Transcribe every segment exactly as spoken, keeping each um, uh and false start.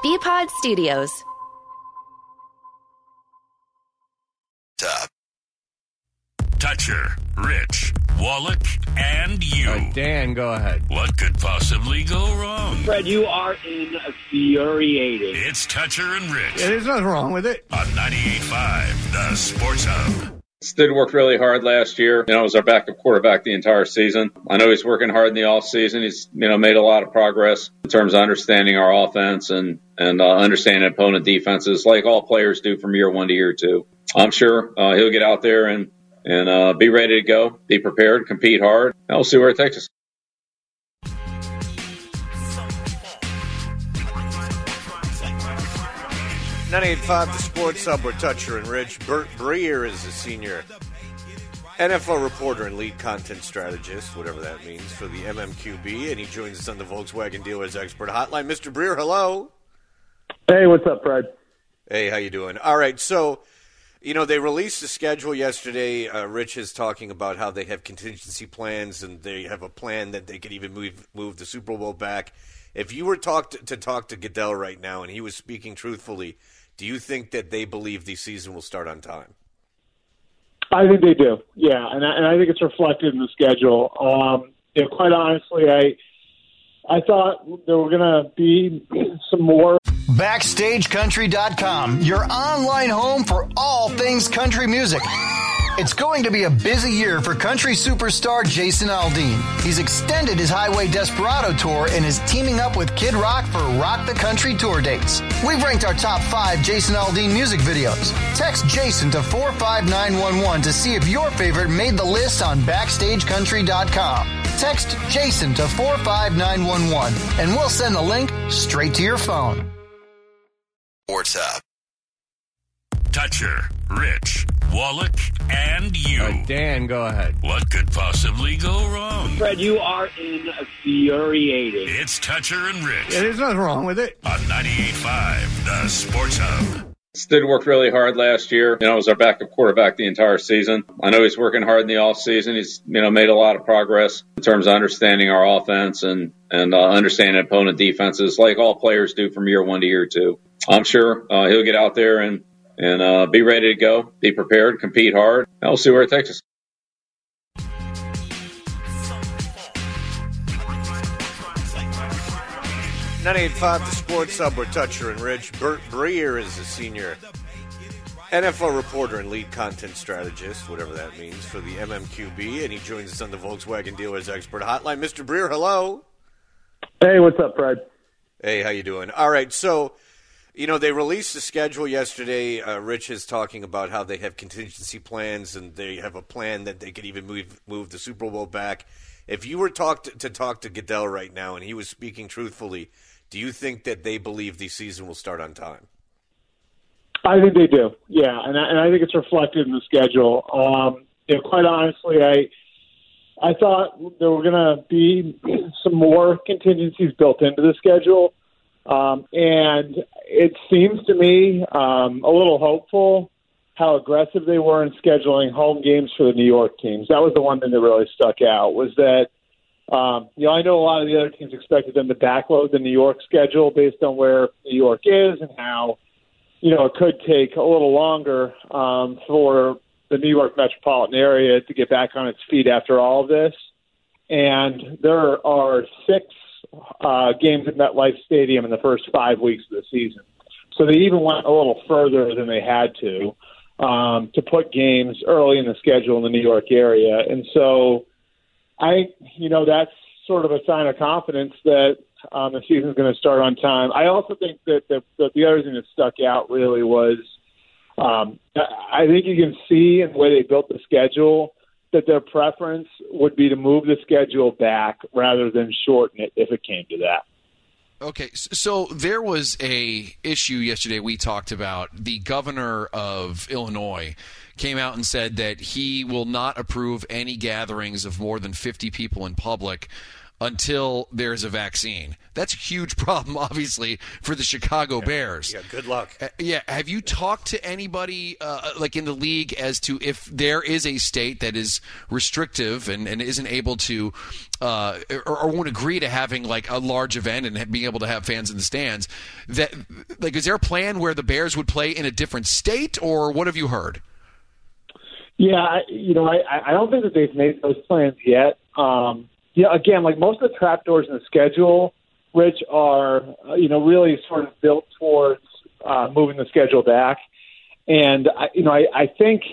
B-Pod Studios. Top. Toucher, Rich, Wallach, and you. Uh, Dan, go ahead. What could possibly go wrong? Fred, you are infuriating. It's Toucher and Rich. Yeah, there's nothing wrong with it. On ninety-eight point five, The Sports Hub. Did work really hard last year. You know, was our backup quarterback the entire season. I know he's working hard in the off season. He's, you know, made a lot of progress in terms of understanding our offense and, and, uh, understanding opponent defenses like all players do from year one to year two. I'm sure, uh, he'll get out there and, and, uh, be ready to go, be prepared, compete hard, and we'll see where it takes us. ninety-eight point five, The Sports Hub, with Toucher and Rich. Bert Breer is a senior N F L reporter and lead content strategist, whatever that means, for the M M Q B, and he joins us on the Volkswagen Dealers Expert Hotline. Mister Breer, hello. Hey, what's up, Fred? Hey, how you doing? All right, so, you know, they released the schedule yesterday. Uh, Rich is talking about how they have contingency plans, and they have a plan that they could even move move the Super Bowl back. If you were talk to, to talk to Goodell right now, and he was speaking truthfully, do you think that they believe the season will start on time? I think they do, yeah, and I, and I think it's reflected in the schedule. Um, you know, quite honestly, I I thought there were going to be some more. Backstage Country dot com, your online home for all things country music. It's going to be a busy year for country superstar Jason Aldean. He's extended his Highway Desperado tour and is teaming up with Kid Rock for Rock the Country tour dates. We've ranked our top five Jason Aldean music videos. Text Jason to four five nine one one to see if your favorite made the list on Backstage Country dot com. Text Jason to four five nine one one and we'll send the link straight to your phone. Sports Hub. Toucher, Rich, Wallach, and you. Uh, Dan, go ahead. What could possibly go wrong? Fred, you are infuriating. It's Toucher and Rich. Yeah, there's nothing wrong with it. On ninety-eight point five, The Sports Hub. Did work really hard last year. You know, was our backup quarterback the entire season. I know he's working hard in the off season. He's, you know, made a lot of progress in terms of understanding our offense and, and, uh, understanding opponent defenses like all players do from year one to year two. I'm sure, uh, he'll get out there and, and, uh, be ready to go, be prepared, compete hard, and we'll see where it takes us. ninety-eight point five, The Sports Hub, with Toucher and Rich. Bert Breer is a senior N F L reporter and lead content strategist, whatever that means, for the M M Q B, and he joins us on the Volkswagen Dealers Expert Hotline. Mister Breer, hello. Hey, what's up, Fred? Hey, how you doing? All right, so, you know, they released the schedule yesterday. Uh, Rich is talking about how they have contingency plans, and they have a plan that they could even move move the Super Bowl back. If you were talk to, to talk to Goodell right now, and he was speaking truthfully, do you think that they believe the season will start on time? I think they do, yeah, and I, and I think it's reflected in the schedule. Um, you know, quite honestly, I I thought there were going to be some more contingencies built into the schedule, um, and it seems to me um, a little hopeful how aggressive they were in scheduling home games for the New York teams. That was the one thing that really stuck out, was that Um, you know, I know a lot of the other teams expected them to backload the New York schedule based on where New York is and how, you know, it could take a little longer um, for the New York metropolitan area to get back on its feet after all of this. And there are six uh, games at MetLife Stadium in the first five weeks of the season. So they even went a little further than they had to um, to put games early in the schedule in the New York area. And so I, you know, that's sort of a sign of confidence that um, the season's going to start on time. I also think that the, that the other thing that stuck out really was um, I think you can see in the way they built the schedule that their preference would be to move the schedule back rather than shorten it if it came to that. Okay, so there was a issue yesterday we talked about. The governor of Illinois came out and said that he will not approve any gatherings of more than fifty people in public until there's a vaccine. That's a huge problem, obviously, for the Chicago yeah. Bears. Yeah, good luck. Uh, yeah, have you talked to anybody uh, like in the league as to if there is a state that is restrictive and, and isn't able to uh, or, or won't agree to having like a large event and being able to have fans in the stands? That like, is there a plan where the Bears would play in a different state, or what have you heard? Yeah, I, you know, I, I don't think that they've made those plans yet. Um, yeah, again, like most of the trapdoors in the schedule, Rich, are, uh, you know, really sort of built towards uh, moving the schedule back. And, I, you know, I, I think,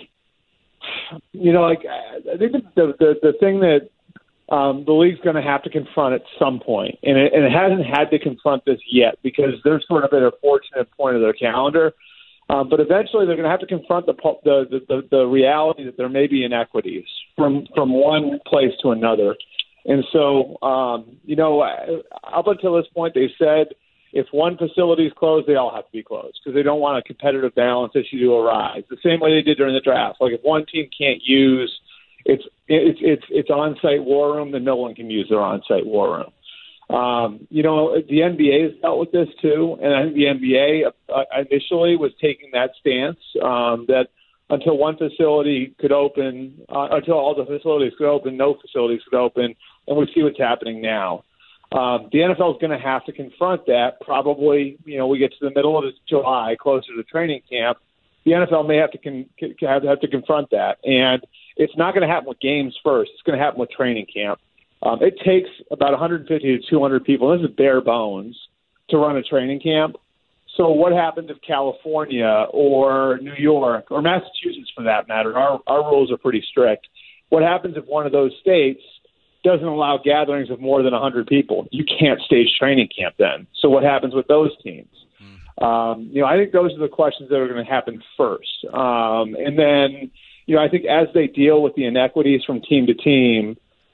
you know, like, I think the, the, the thing that um, the league's going to have to confront at some point, and it, and it hasn't had to confront this yet because they're sort of at a fortunate point of their calendar. Uh, but eventually, they're going to have to confront the, the the the reality that there may be inequities from from one place to another. And so, um, you know, up until this point, they said if one facility is closed, they all have to be closed because they don't want a competitive balance issue to arise. The same way they did during the draft. Like if one team can't use its its its its on-site war room, then no one can use their on-site war room. Um, you know, the N B A has dealt with this too, and I think the N B A uh, initially was taking that stance um, that until one facility could open, uh, until all the facilities could open, no facilities could open, and we see what's happening now. Um, the N F L is going to have to confront that. Probably, you know, we get to the middle of July, closer to training camp. The N F L may have to con- have, have to confront that, and it's not going to happen with games first. It's going to happen with training camp. Um, it takes about one hundred fifty to two hundred people, this is bare bones, to run a training camp. So what happens if California or New York or Massachusetts, for that matter, our, our rules are pretty strict. What happens if one of those states doesn't allow gatherings of more than one hundred people? You can't stage training camp then. So what happens with those teams? Mm. Um, you know, I think those are the questions that are going to happen first. Um, and then, you know, I think as they deal with the inequities from team to team,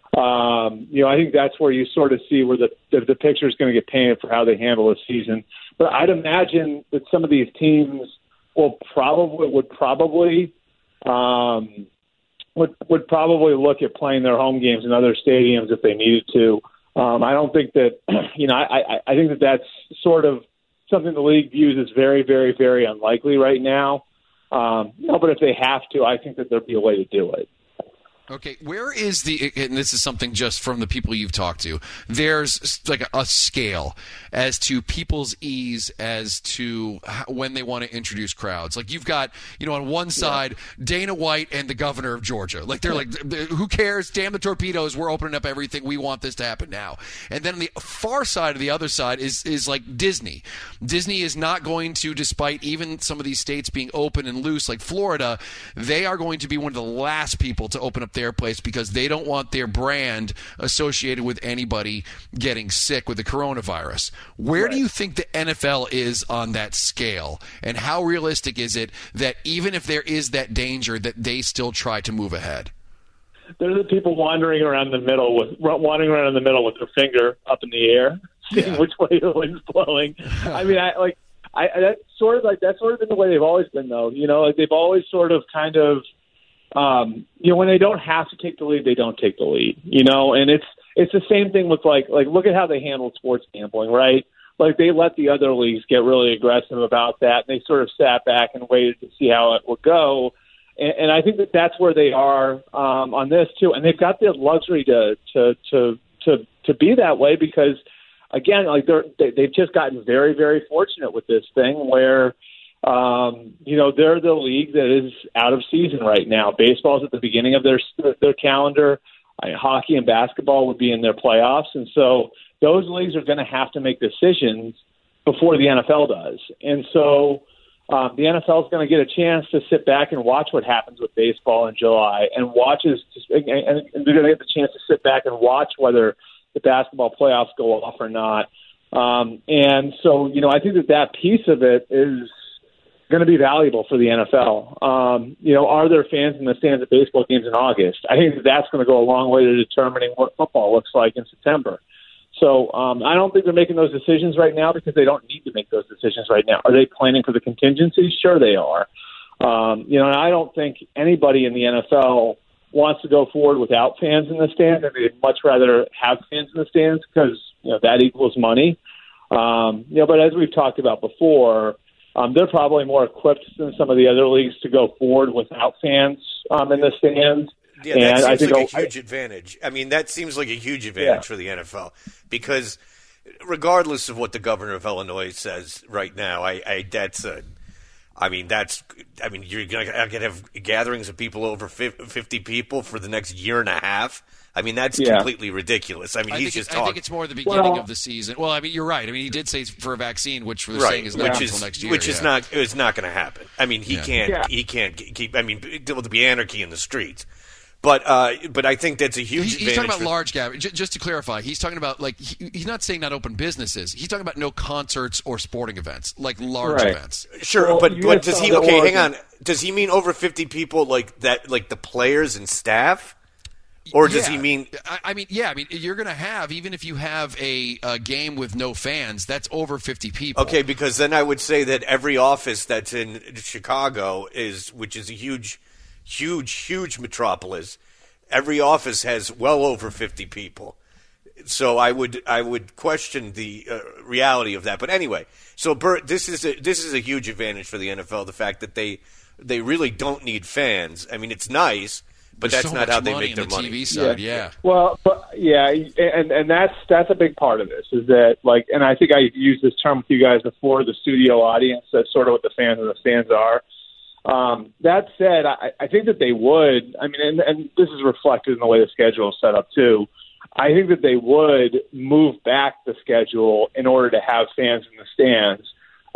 Um, you know, I think that's where you sort of see where the the, the picture is going to get painted for how they handle the season. But I'd imagine that some of these teams will probably would probably um, would would probably look at playing their home games in other stadiums if they needed to. Um, I don't think that you know. I, I, I think that that's sort of something the league views as very, very, very unlikely right now. Um, you know, but if they have to, I think that there'd be a way to do it. Okay, where is the, and this is something just from the people you've talked to, there's like a, a scale as to people's ease as to how, when they want to introduce crowds. Like you've got, you know, on one side, yeah. Dana White and the governor of Georgia. Like they're like, who cares? Damn the torpedoes. We're opening up everything. We want this to happen now. And then on the far side of the other side is, is like Disney. Disney is not going to, despite even some of these states being open and loose like Florida, they are going to be one of the last people to open up their place because they don't want their brand associated with anybody getting sick with the coronavirus. Where right. do you think the N F L is on that scale? And how realistic is it that even if there is that danger that they still try to move ahead? They're the people wandering around the middle with wandering around in the middle with their finger up in the air, seeing yeah. which way the wind's blowing. I mean, I like I that's sort of like that's sort of been the way they've always been, though. You know, like they've always sort of kind of Um, you know, when they don't have to take the lead, they don't take the lead, you know, and it's, it's the same thing with like, like, look at how they handle sports gambling, right? Like they let the other leagues get really aggressive about that. And they sort of sat back and waited to see how it would go. And, and I think that that's where they are, um, on this too. And they've got the luxury to, to, to, to, to be that way because again, like they're, they, they've just gotten very, very fortunate with this thing where, Um, you know, they're the league that is out of season right now. Baseball's at the beginning of their their calendar. I mean, hockey and basketball would be in their playoffs. And so those leagues are going to have to make decisions before the N F L does. And so um, the N F L is going to get a chance to sit back and watch what happens with baseball in July and watches, and they're going to get the chance to sit back and watch whether the basketball playoffs go off or not. Um, and so, you know, I think that that piece of it is going to be valuable for the N F L. Um, you know, are there fans in the stands at baseball games in August? I think that that's going to go a long way to determining what football looks like in September. So um, I don't think they're making those decisions right now because they don't need to make those decisions right now. Are they planning for the contingencies? Sure they are. Um, you know, and I don't think anybody in the N F L wants to go forward without fans in the stands, and they'd much rather have fans in the stands because, you know, that equals money. Um, you know, but as we've talked about before, um, they're probably more equipped than some of the other leagues to go forward without fans um, in the stands. Yeah, that and seems I think like a I, huge advantage. I mean, that seems like a huge advantage Yeah. for the N F L because regardless of what the governor of Illinois says right now, I, I that's a, I mean, that's, I mean, you're going to have gatherings of people over fifty people for the next year and a half. I mean, that's Yeah. completely ridiculous. I mean, I he's think, just it, I talking. think it's more the beginning Well- of the season. Well, I mean, you're right. I mean, he did say for a vaccine, which we're Right, saying is not which until is next year. which is yeah. not it's not going to happen. I mean, he Yeah. can't Yeah. he can't keep. I mean, there will be anarchy in the streets. But uh, but I think that's a huge He's, advantage. he's talking about for- large gatherings. J- just to clarify, he's talking about like he, he's not saying not open businesses. He's talking about no concerts or sporting events, like large Right. events. Sure, Well, but you but guys does saw he? the Okay, hang Oregon- on. Does he mean over fifty people, like that, like the players and staff, or does Yeah. he mean? I, I mean, yeah. I mean, you're going to have even if you have a, a game with no fans, that's over fifty people. Okay, because then I would say that every office that's in Chicago is, which is a huge, huge, huge metropolis. Every office has well over fifty people. So I would I would question the uh, reality of that. But anyway, so Bert, this is a, this is a huge advantage for the N F L. The fact that they they really don't need fans. I mean, it's nice, but There's that's so not much how they money make on their the money. T V side. Yeah. Well, but yeah, and and that's that's a big part of this is that like, and I think I used this term with you guys before, the studio audience. That's sort of what the fans and the stands are. Um, that said, I, I think that they would. I mean, and, and this is reflected in the way the schedule is set up too. I think that they would move back the schedule in order to have fans in the stands.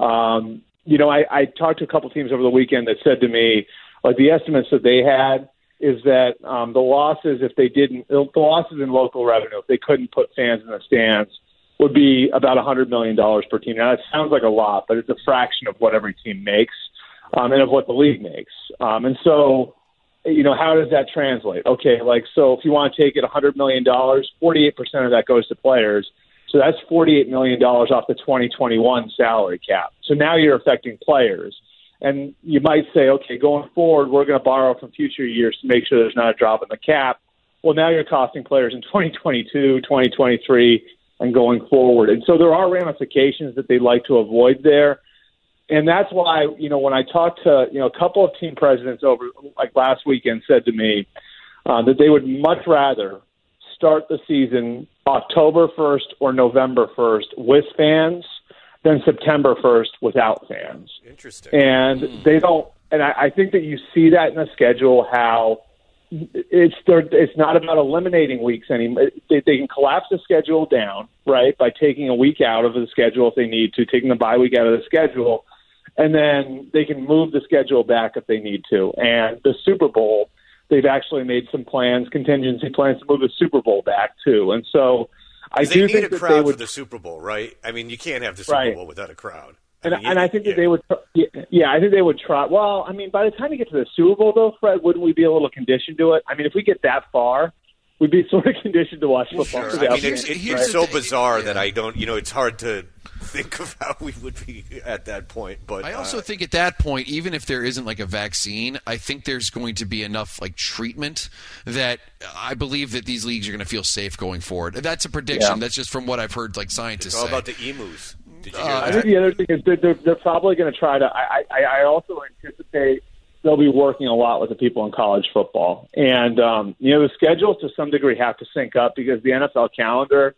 Um, you know, I, I talked to a couple teams over the weekend that said to me, like the estimates that they had is that um, the losses, if they didn't, the losses in local revenue, if they couldn't put fans in the stands, would be about one hundred million dollars per team. Now, that sounds like a lot, but it's a fraction of what every team makes um, and of what the league makes. Um, and so, you know, how does that translate? Okay, like, so if you want to take it one hundred million dollars, forty-eight percent of that goes to players. So that's forty-eight million dollars off the twenty twenty-one salary cap. So now you're affecting players. And you might say, okay, going forward, we're going to borrow from future years to make sure there's not a drop in the cap. Well, now you're costing players in twenty twenty-two, twenty twenty-three, and going forward. And so there are ramifications that they'd like to avoid there. And that's why, you know, when I talked to, you know, a couple of team presidents over, like last weekend, said to me uh, that they would much rather start the season October first or November first with fans than September first without fans. Interesting. And mm. they don't, and I, I think that you see that in the schedule, how it's it's not about eliminating weeks anymore. They, they can collapse the schedule down, right, by taking a week out of the schedule if they need to, taking the bye week out of the schedule, and then they can move the schedule back if they need to. And the Super Bowl, they've actually made some plans, contingency plans to move the Super Bowl back too. And so I they do need think a that crowd they would for the Super Bowl, right? I mean, you can't have the Super Right. Bowl without a crowd. And, I mean, and you- I think that yeah. they would, yeah, I think they would try. Well, I mean, by the time you get to the Super Bowl, though, Fred, wouldn't we be a little conditioned to it? I mean, if we get that far, we'd be sort of conditioned to watch football. Sure. without I mean, it's, fans, it's here's the so thing- bizarre yeah. that I don't, you know, it's hard to think of how we would be at that point. But I also uh, think at that point, even if there isn't like a vaccine, I think there's going to be enough like treatment that I believe that these leagues are going to feel safe going forward. That's a prediction. Yeah. That's just from what I've heard like scientists it's all say. about the emus. Did you hear Uh, I that? think the other thing is they're, they're, they're probably going to try to. I, I, I also anticipate they'll be working a lot with the people in college football, and um, you know the schedules to some degree have to sync up because the N F L calendar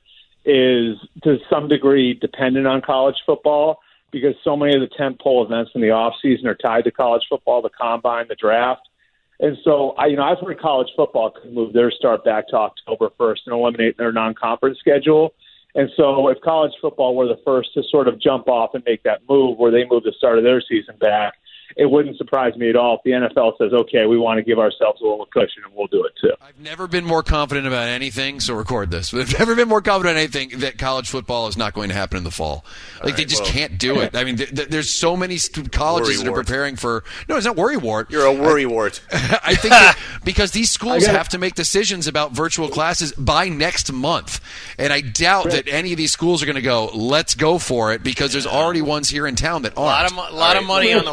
is to some degree dependent on college football because so many of the tentpole events in the off season are tied to college football, the combine, the draft. And so, I, you know, I've heard college football could move their start back to October first and eliminate their non-conference schedule. And so if college football were the first to sort of jump off and make that move where they move the start of their season back, it wouldn't surprise me at all if the N F L says, okay, we want to give ourselves a little cushion and we'll do it too. I've never been more confident about anything, so record this. I've never been more confident in anything that college football is not going to happen in the fall. Like, right, they just well. can't do it. I mean, th- th- there's so many st- colleges Worry that are wart. preparing for – no, it's not worry wart. You're a worry wart. I think that because these schools gotta- have to make decisions about virtual classes by next month. And I doubt that any of these schools are going to go, let's go for it, because there's already ones here in town that A lot aren't. of mo- lot of money on the line.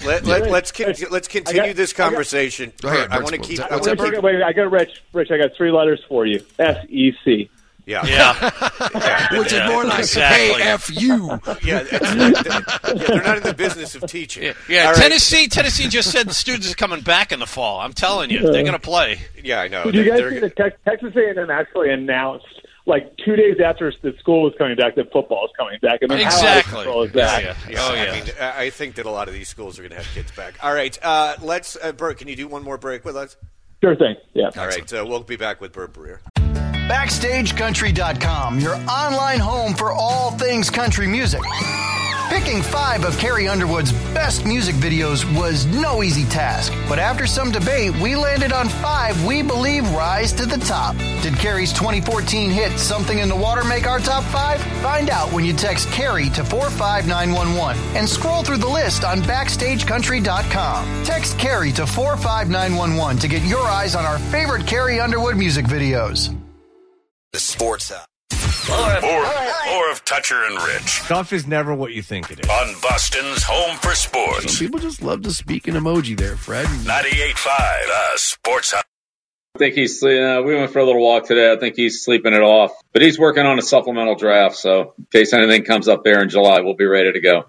Let, let, let's con- let's continue got- this conversation. Go ahead, I Bert's want to World. keep. What's I that, wanna Bert? keep Wait, I got Rich. Rich, I got three letters for you. S E C. yeah, Yeah. Which is more like exactly. K F U. yeah, it's, yeah. They're not in the business of teaching. Yeah, yeah All right. Tennessee. Tennessee just said the students are coming back in the fall. I'm telling you, they're going to play. Yeah, I know. Did you They're- guys they're- see that Tex- Texas A and M actually announced like two days after the school was coming back that football is coming back? I mean, how out of Exactly. control is that? Yeah, yeah. Yeah, Oh I yeah. mean, I I think that a lot of these schools are going to have kids back. All right, uh, let's. Uh, Bert, can you do one more break with us? Sure thing. Yeah. All right, uh, we'll be back with Bert Breer. Backstage Country dot com, your online home for all things country music. Picking five of Carrie Underwood's best music videos was no easy task, but after some debate, we landed on five we believe rise to the top. Did Carrie's twenty fourteen hit Something in the Water make our top five? Find out when you text Carrie to four five nine one one and scroll through the list on Backstage Country dot com. Text Carrie to four five nine one one to get your eyes on our favorite Carrie Underwood music videos. The Sports Hub. More, more, more of Toucher and Rich Stuff is never what you think it is. on Boston's Home for Sports. People just love to speak in emoji there, Fred. ninety-eight point five, uh, Sports Hub. I think he's uh, we went for a little walk today. I think he's sleeping it off, but he's working on a supplemental draft. So in case anything comes up there in July, we'll be ready to go.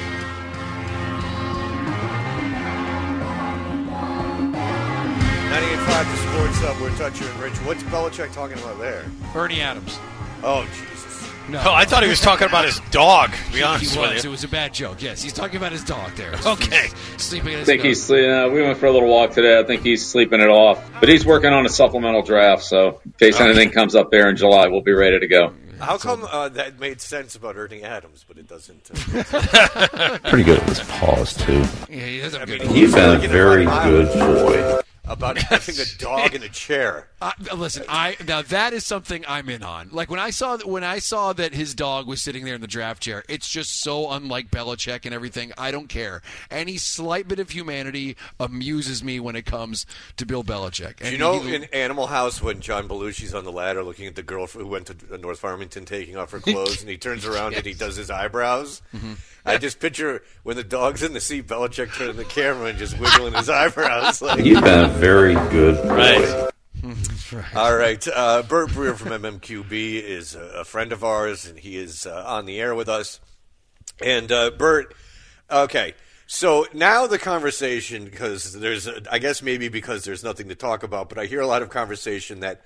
ninety-eight point five, the Sports Hub. We're Toucher and Rich. What's Belichick talking about there? Bernie Adams. Oh, Jesus. No, Oh, I thought he was talking about his dog. To be he, honest he with was. you. It was a bad joke. Yes, he's talking about his dog there. Okay. He's sleeping in I his think dog. he's uh, we went for a little walk today. I think he's sleeping it off, but he's working on a supplemental draft. So in case anything comes up there in July, we'll be ready to go. How come uh, that made sense about Ernie Adams, but it doesn't? Uh, Pretty good at this pause, too. Yeah, he does have I good mean, dog. He's been a Like in very Rhode good Island. boy. about having a dog in a chair. Uh, listen, I now that is something I'm in on. Like when I saw when I saw that his dog was sitting there in the draft chair, it's just so unlike Belichick and everything. I don't care. Any slight bit of humanity amuses me when it comes to Bill Belichick. Do And you know he- in Animal House when John Belushi's on the ladder looking at the girl who went to North Farmington taking off her clothes and he turns around Yes. and he does his eyebrows? Mm-hmm. I just picture when the dog's in the seat, Belichick turning the camera and just wiggling his eyebrows. Like, He's been a very good boy. Right. Right. all right, uh, Bert Breer from M M Q B is a, a friend of ours, and he is uh, on the air with us. And uh, Bert, okay, so now the conversation, because there's, a, I guess maybe because there's nothing to talk about, but I hear a lot of conversation that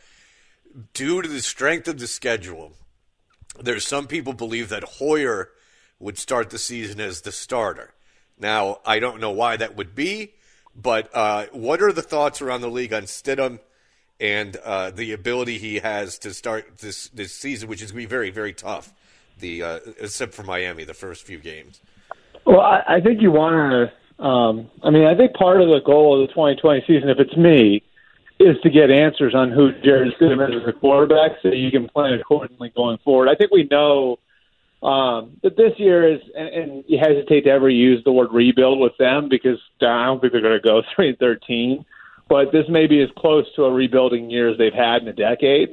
due to the strength of the schedule, there's some people believe that Hoyer would start the season as the starter. Now, I don't know why that would be, but uh, what are the thoughts around the league on Stidham and uh, the ability he has to start this, this season, which is going to be very, very tough, the uh, except for Miami, the first few games? Well, I, I think you want to. Um, I mean, I think part of the goal of the twenty twenty season, if it's me, is to get answers on who Jared Stidham is as a quarterback, so you can plan accordingly going forward. I think we know um, that this year is, and, and you hesitate to ever use the word rebuild with them because I don't think they're going to go three and thirteen. But this may be as close to a rebuilding year as they've had in a decade.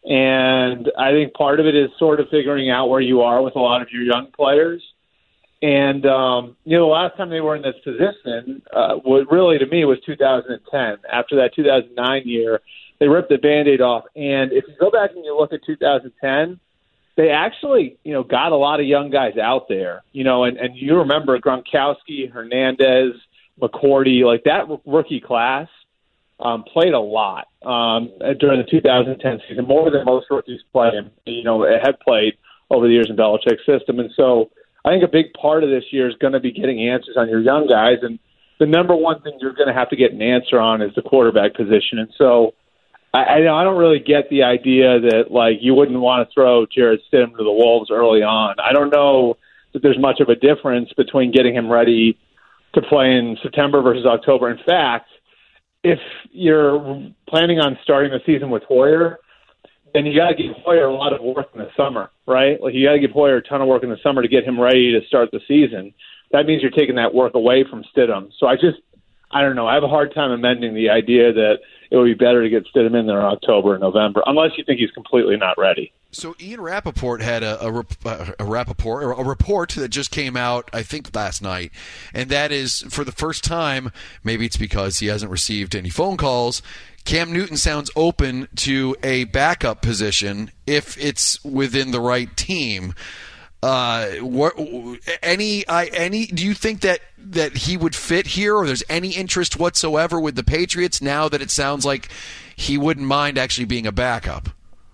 And I think part of it is sort of figuring out where you are with a lot of your young players. And, um, you know, the last time they were in this position, uh, what really to me was two thousand ten. After that two thousand nine year, they ripped the Band-Aid off. And if you go back and you look at two thousand ten, they actually, you know, got a lot of young guys out there, you know, and, and you remember Gronkowski, Hernandez, McCourty, like that rookie class. Um, played a lot um, during the two thousand ten season, more than most rookies play, you know, have played over the years in Belichick's system. And so I think a big part of this year is going to be getting answers on your young guys. And the number one thing you're going to have to get an answer on is the quarterback position. And so I, I, I don't really get the idea that, like, you wouldn't want to throw Jared Stidham to the Wolves early on. I don't know that there's much of a difference between getting him ready to play in September versus October. In fact, if you're planning on starting the season with Hoyer, then you got to give Hoyer a lot of work in the summer, right? Like you got to give Hoyer a ton of work in the summer to get him ready to start the season. That means you're taking that work away from Stidham. So I just, I don't know. I have a hard time amending the idea that it would be better to get Stidham in there in October and November, unless you think he's completely not ready. So Ian Rappaport had a, a, a Rappaport or a report that just came out, I think, last night, and that is for the first time. Maybe it's because he hasn't received any phone calls. Cam Newton sounds open to a backup position if it's within the right team. Uh, what, any, I, any? Do you think that that he would fit here, or there's any interest whatsoever with the Patriots now that it sounds like he wouldn't mind actually being a backup?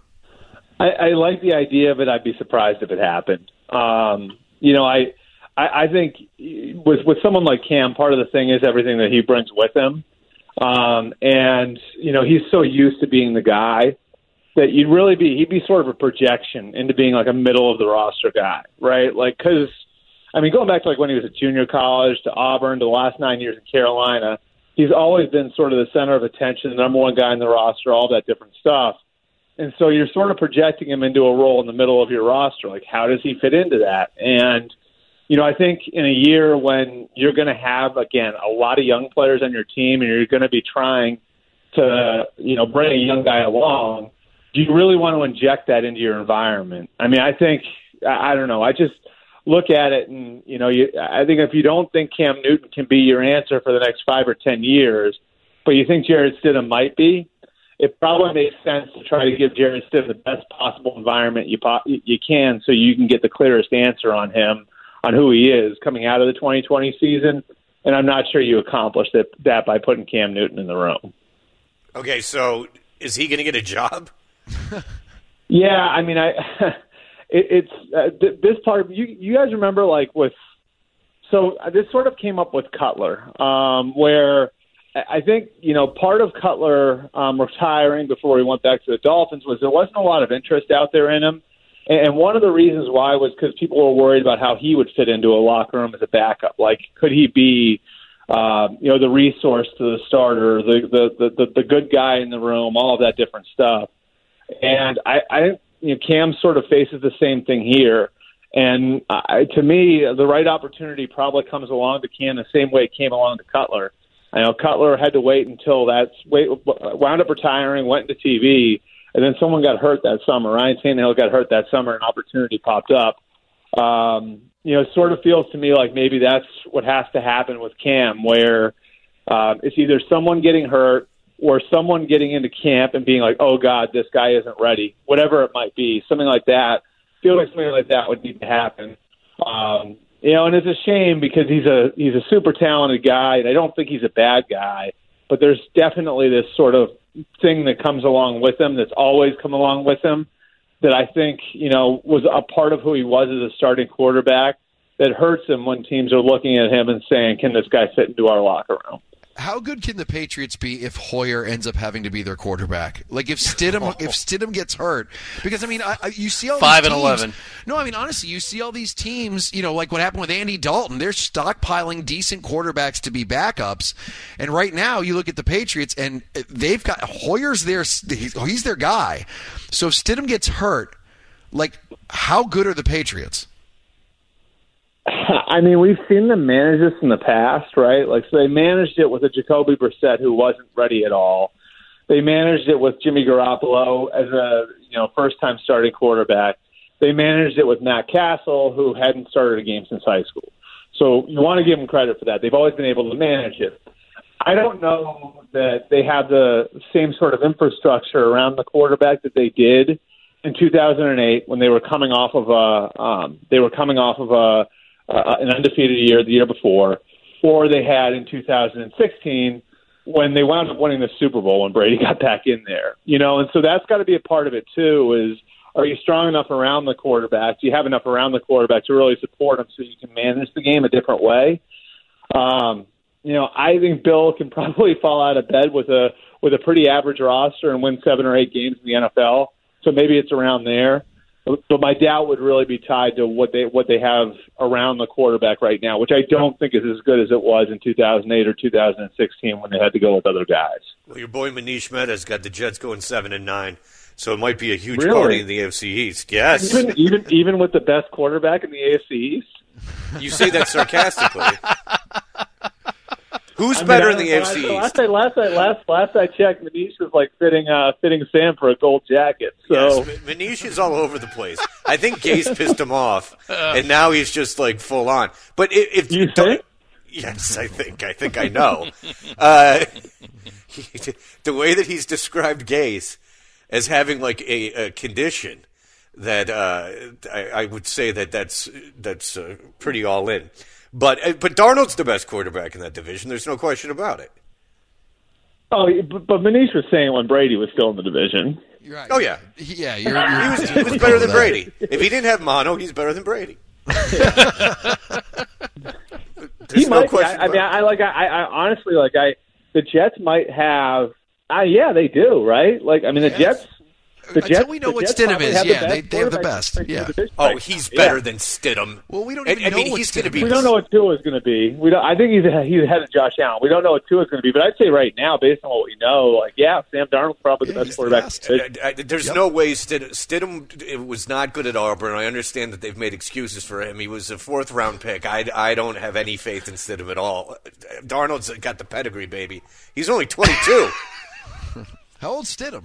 I, I like the idea of it. I'd be surprised if it happened. Um, you know, I, I, I think with with someone like Cam, part of the thing is everything that he brings with him, um, and you know, he's so used to being the guy that you'd really be he'd be sort of a projection into being like a middle of the roster guy, right? Like, because I mean, going back to like when he was at junior college, to Auburn, to the last nine years in Carolina, he's always been sort of the center of attention, the number one guy in the roster, all that different stuff. And so you're sort of projecting him into a role in the middle of your roster. Like, how does he fit into that? And, you know, I think in a year when you're going to have, again, a lot of young players on your team and you're going to be trying to, you know, bring a young guy along, do you really want to inject that into your environment? I mean, I think, I, I don't know. I just look at it and, you know, you, I think if you don't think Cam Newton can be your answer for the next five or ten years, but you think Jarrett Stidham might be, it probably makes sense to try to give Jarrett Stidham the best possible environment you po- you can so you can get the clearest answer on him, on who he is coming out of the twenty twenty season. And I'm not sure you accomplish that, that by putting Cam Newton in the room. Okay, so is he going to get a job? Yeah, I mean, I it, it's uh, th- this part. You you guys remember like with so this sort of came up with Cutler, um, where I think, you know, part of Cutler um, retiring before he went back to the Dolphins was there wasn't a lot of interest out there in him. And one of the reasons why was because people were worried about how he would fit into a locker room as a backup. Like, could he be, uh, you know, the resource to the starter, the, the, the, the good guy in the room, all of that different stuff. And I, I you know, Cam sort of faces the same thing here. And I, to me, the right opportunity probably comes along to Cam the same way it came along to Cutler. I know Cutler had to wait until that wait, wound up retiring, went into T V, and then someone got hurt that summer. Ryan Tannehill got hurt that summer, and an opportunity popped up. Um, you know, it sort of feels to me like maybe that's what has to happen with Cam, where uh, it's either someone getting hurt or someone getting into camp and being like, oh, God, this guy isn't ready, whatever it might be, something like that. I feel like something like that would need to happen. Um You know, and it's a shame because he's a he's a super talented guy, and I don't think he's a bad guy. But there's definitely this sort of thing that comes along with him, that's always come along with him, that I think, you know, was a part of who he was as a starting quarterback that hurts him when teams are looking at him and saying, can this guy fit into our locker room? How good can the Patriots be if Hoyer ends up having to be their quarterback? Like if Stidham, oh. if Stidham gets hurt, because I mean, I, I, you see all five these and teams, eleven. No, I mean honestly, you see all these teams. You know, like what happened with Andy Dalton. They're stockpiling decent quarterbacks to be backups, and right now you look at the Patriots, and they've got Hoyer's their he's their guy. So if Stidham gets hurt, like how good are the Patriots? I mean, we've seen them manage this in the past, right? Like, so they managed it with a Jacoby Brissett who wasn't ready at all. They managed it with Jimmy Garoppolo as a, you know, first-time starting quarterback. They managed it with Matt Castle, who hadn't started a game since high school. So you want to give them credit for that. They've always been able to manage it. I don't know that they have the same sort of infrastructure around the quarterback that they did in two thousand eight when they were coming off of a, um, they were coming off of a, Uh, an undefeated year the year before, or they had in two thousand sixteen when they wound up winning the Super Bowl when Brady got back in there. You know, and so that's got to be a part of it too, is are you strong enough around the quarterback? Do you have enough around the quarterback to really support him so you can manage the game a different way? Um, you know, I think Bill can probably fall out of bed with a with a pretty average roster and win seven or eight games in the N F L. So maybe it's around there. But my doubt would really be tied to what they what they have around the quarterback right now, which I don't think is as good as it was in two thousand eight or two thousand sixteen when they had to go with other guys. Well, your boy Manish Mehta's got the Jets going seven and nine, so it might be a huge really? party in the A F C East. Yes, even even even with the best quarterback in the A F C East. You say that sarcastically. Who's I mean, better I- in the A F C I- East? Last I last I last last I checked, Manish was like fitting uh, fitting Sam for a gold jacket. So Yes, Manish is all over the place. I think Gase pissed him off, and now he's just like full on. But if, if you think? yes, I think I think I know. Uh, he, the way that he's described Gase as having like a, a condition that uh, I, I would say that that's that's uh, pretty all in. But uh, but Darnold's the best quarterback in that division. There's no question about it. Oh, but, but Manish was saying when Brady was still in the division. Right. Oh yeah, yeah. You're, you're, he was he was better than Brady. If he didn't have mono, he's better than Brady. There's he no might. question. I, I mean, I, I like. I, I honestly like. I the Jets might have. Uh, yeah, they do. Right? Like, I mean, the Yes. Jets. The Until Jets, we know the what Jets Stidham probably is, have yeah, the they- best they have the quarterback best, in the yeah. division Oh, right he's now. better Yeah. than Stidham. Well, we don't I, even I know mean, what he's going to Stidham be. We don't know what Tua is going to be. We don't. I think he's he's ahead of Josh Allen. We don't know what Tua is going to be, but I'd say right now, based on what we know, like yeah, Sam Darnold's probably the Yeah, best he's the quarterback. best. in the division. I, I, there's Yep. no way Stidham, Stidham it was not good at Auburn. I understand that they've made excuses for him. He was a fourth round pick. I, I don't have any faith in Stidham at all. Darnold's got the pedigree, baby. He's only twenty-two. How old's Stidham?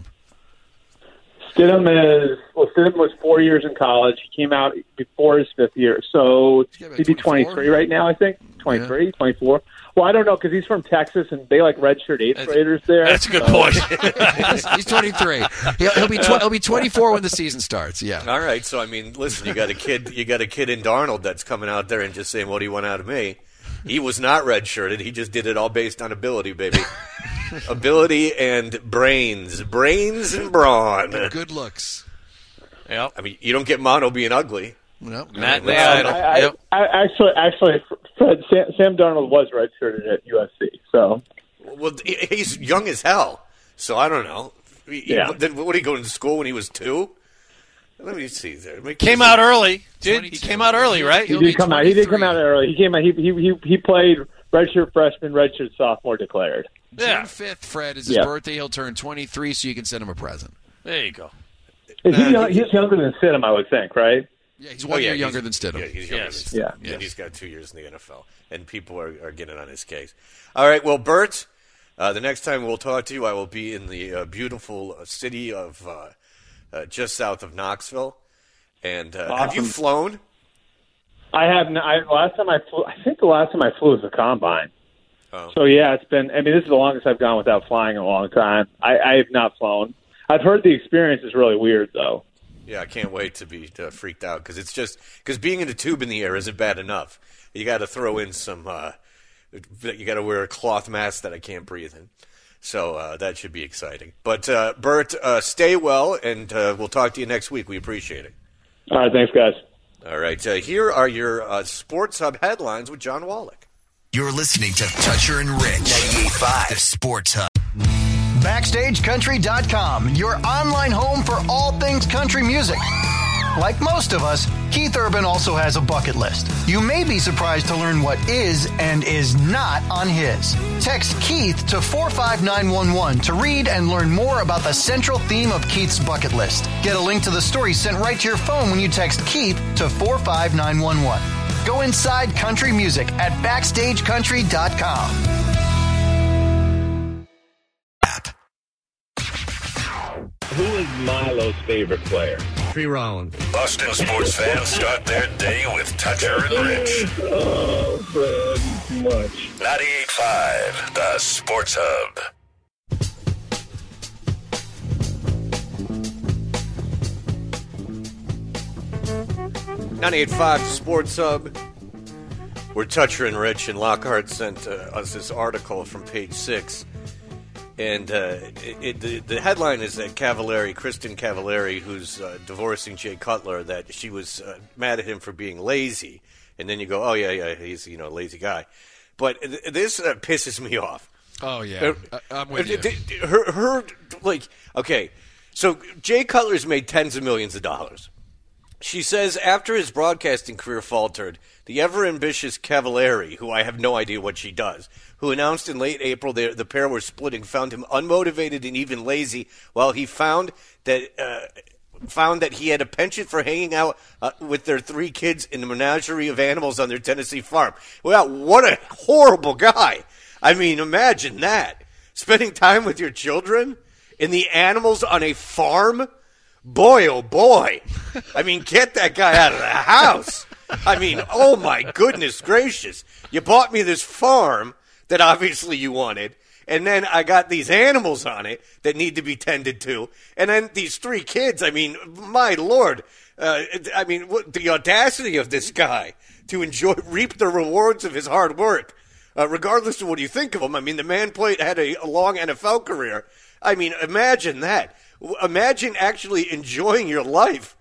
Stidham is well. Stidham was four years in college. He came out before his fifth year, so Yeah, about he'd be twenty-four. twenty-three right now. I think twenty-three, twenty-four. Well, I don't know because he's from Texas and they like redshirt eighth graders there. That's a good so- point. he's, he's twenty-three. He'll, he'll be tw- he'll be twenty-four when the season starts. Yeah. All right, so I mean, listen, you got a kid, you got a kid in Darnold that's coming out there and just saying, "What do you want out of me?" He was not redshirted. He just did it all based on ability, baby. Ability and brains, brains and brawn. Good looks. Yep. I mean, you don't get mono being ugly. No. Matt I mean, the let's- Idol. I, I, Yep. I, actually, actually, Fred, Sam, Sam Darnold was redshirted at U S C. So Well, he- he's young as hell, so I don't know. He- Yeah. Then what, did he go to school when he was two? Let me see there. Make Came this- out early. Did he twenty-two. came out early, right? he He'll be did come out. He did come twenty-three. out early. He came out. He he he, he played redshirt freshman, redshirt sophomore declared. Yeah. June fifth, Fred, is his Yeah. birthday. He'll turn twenty-three, so you can send him a present. There you go. Is he Uh, young, he's younger than Stidham, I would think, right? Yeah, he's Oh, one yeah, year he's- younger than Stidham. Yeah, he's younger Yes. than Stidham. Yeah. And he's got two years in the N F L, and people are, are getting on his case. All right, well, Bert, uh, the next time we'll talk to you, I will be in the uh, beautiful uh, city of uh, uh, just south of Knoxville. And uh, have you Awesome. flown? I have. n- I, last time I flew, I think the last time I flew was the combine. Oh. So yeah, it's been. I mean, this is the longest I've gone without flying in a long time. I, I have not flown. I've heard the experience is really weird, though. Yeah, I can't wait to be uh, freaked out because it's just because being in a tube in the air isn't bad enough. You got to throw in some. Uh, you got to wear a cloth mask that I can't breathe in. So uh, that should be exciting. But uh, Bert, uh, stay well, and uh, we'll talk to you next week. We appreciate it. All right, thanks, guys. All right, uh, here are your uh, Sports Hub headlines with John Wallach. You're listening to Toucher and Rich. ninety-eight point five, the Sports Hub. Backstage Country dot com, your online home for all things country music. Like most of us, Keith Urban also has a bucket list. You may be surprised to learn what is and is not on his. Text Keith to four five nine one one to read and learn more about the central theme of Keith's bucket list. Get a link to the story sent right to your phone when you text Keith to four five nine one one. Go inside country music at backstage country dot com. Who is Milo's favorite player? Tree Rollins. Boston sports fans start their day with Toucher and Rich. Oh, Fred, too much. ninety-eight point five, the Sports Hub. ninety-eight point five Sports Hub. We're Toucher and Rich, and Lockhart sent uh, us this article from page six. And uh, it, it, the, the headline is that Cavallari, Kristen Cavallari, who's uh, divorcing Jay Cutler, that she was uh, mad at him for being lazy. And then you go, oh, yeah, yeah, he's you know a lazy guy. But th- this uh, pisses me off. Oh, yeah. Uh, I- I'm with you. d- d- Her, her, like, okay, so Jay Cutler's made tens of millions of dollars. She says after his broadcasting career faltered, the ever-ambitious Cavallari, who I have no idea what she does, who announced in late April the, the pair were splitting, found him unmotivated and even lazy, while he found that uh, found that he had a penchant for hanging out uh, with their three kids in the menagerie of animals on their Tennessee farm. Well, what a horrible guy. I mean, imagine that. Spending time with your children and the animals on a farm. Boy, oh boy. I mean, get that guy out of the house. I mean, oh my goodness gracious. You bought me this farm that obviously you wanted, and then I got these animals on it that need to be tended to, and then these three kids. I mean, my Lord. Uh, I mean, what, the audacity of this guy to enjoy, reap the rewards of his hard work, uh, regardless of what you think of him. I mean, the man played had a, a long N F L career. I mean, imagine that. Imagine actually enjoying your life.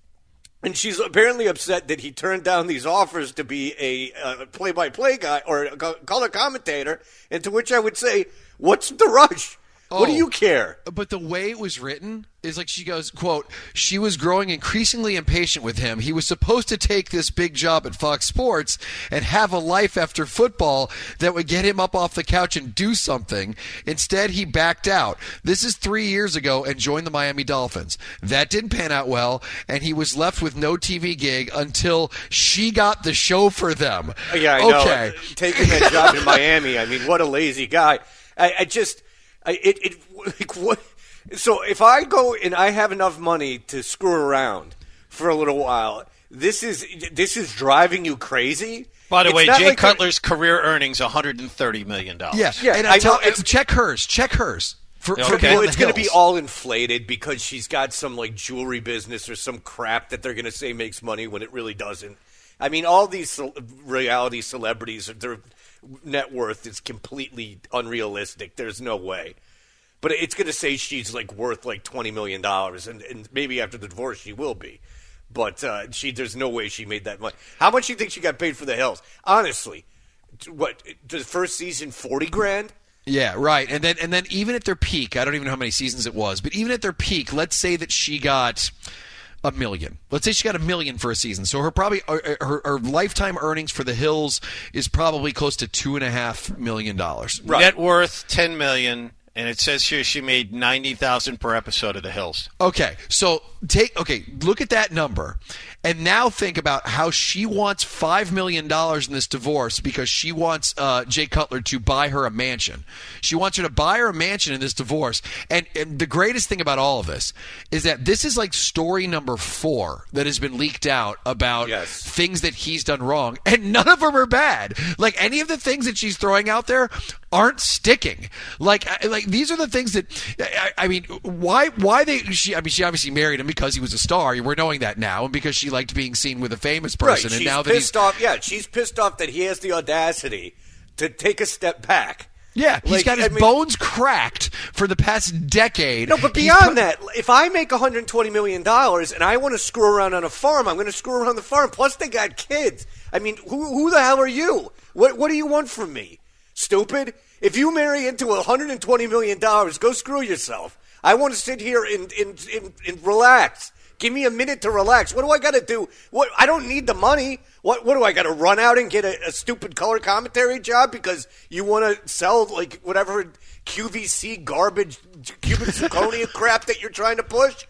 And she's apparently upset that he turned down these offers to be a uh, play-by-play guy or a color commentator, and to which I would say, what's the rush? Oh, what do you care? But the way it was written is like she goes, quote, she was growing increasingly impatient with him. He was supposed to take this big job at Fox Sports and have a life after football that would get him up off the couch and do something. Instead, he backed out. This is three years ago and joined the Miami Dolphins. That didn't pan out well, and he was left with no T V gig until she got the show for them. Yeah, I okay. know. Taking that job in Miami, I mean, what a lazy guy. I, I just... I, it, it like what? So if I go and I have enough money to screw around for a little while, this is this is driving you crazy. By the it's way, Jay like Cutler's career earnings one hundred thirty million dollars. Yeah, yeah. And I, I tell, know. it's check hers, check hers. For, Okay. for being Well, on it's the going to be hills. all inflated because she's got some like jewelry business or some crap that they're going to say makes money when it really doesn't. I mean, all these ce- reality celebrities, their net worth is completely unrealistic. There's no way. But it's going to say she's like worth like twenty million dollars, and, and maybe after the divorce she will be. But uh, she, there's no way she made that money. How much do you think she got paid for the Hills? Honestly, what the first season, forty grand? Yeah, right. And then and then even at their peak, I don't even know how many seasons it was, but even at their peak, let's say that she got a million. Let's say she got a million for a season. So her probably her, her, her lifetime earnings for the Hills is probably close to two and a half million dollars. Right. Net worth ten million. And it says here she made ninety thousand per episode of The Hills. Okay, so take okay, look at that number, and now think about how she wants five million dollars in this divorce because she wants uh, Jay Cutler to buy her a mansion. She wants her to buy her a mansion in this divorce. And, and the greatest thing about all of this is that this is like story number four that has been leaked out about yes. things that he's done wrong, and none of them are bad. Like any of the things that she's throwing out there aren't sticking. Like, like these are the things that I, I mean, why, why they? She, I mean, she obviously married him because he was a star. We're knowing that now, and because she liked being seen with a famous person. Right. And She's now that pissed he's off. Yeah, she's pissed off that he has the audacity to take a step back. Yeah, he's like, got his I mean, bones cracked for the past decade. No, but He's beyond put- that, if I make one hundred twenty million dollars and I want to screw around on a farm, I'm going to screw around the farm. Plus, they got kids. I mean, who who the hell are you? What What do you want from me? Stupid? If you marry into one hundred twenty million dollars, go screw yourself. I want to sit here and, and, and, and relax. Give me a minute to relax. What do I got to do? What I don't need the money. What What do I got to run out and get a, a stupid color commentary job because you want to sell like whatever Q V C garbage, cubic zirconia crap that you're trying to push?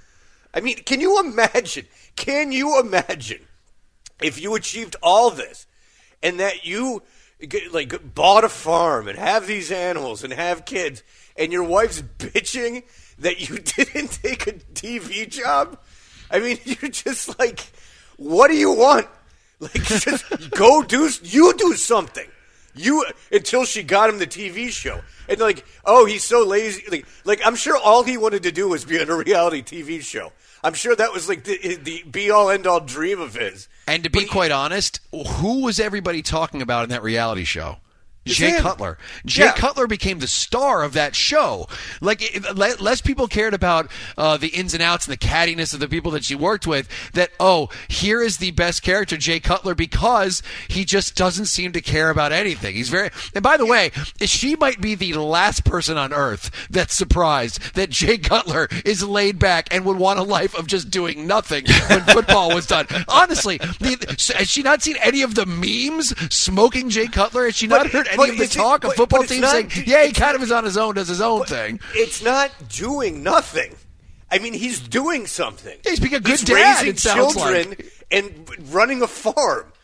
I mean, can you imagine? Can you imagine if you achieved all this and that you like bought a farm and have these animals and have kids, and your wife's bitching that you didn't take a T V job? I mean, you're just like, what do you want? Like, just go do, you do something. You, until she got him the T V show. And like, oh, he's so lazy. Like, like I'm sure all he wanted to do was be on a reality T V show. I'm sure that was like the, the be-all, end-all dream of his. And to be But quite honest, who was everybody talking about in that reality show? It's Jay him. Cutler. Jay Yeah. Cutler became the star of that show. Like, it, le- less people cared about uh, the ins and outs and the cattiness of the people that she worked with. That, oh, here is the best character, Jay Cutler, because he just doesn't seem to care about anything. He's very. And by the way, she might be the last person on earth that's surprised that Jay Cutler is laid back and would want a life of just doing nothing when football was done. Honestly, the, has she not seen any of the memes smoking Jay Cutler? Has she not But- heard any but of the is it- talk of but- football but it's teams not- saying, yeah, he it's- kind of is on his own, does his own thing? It's not doing nothing. I mean, he's doing something. Yeah, he's being a good he's dad, raising it sounds children like. and running a farm.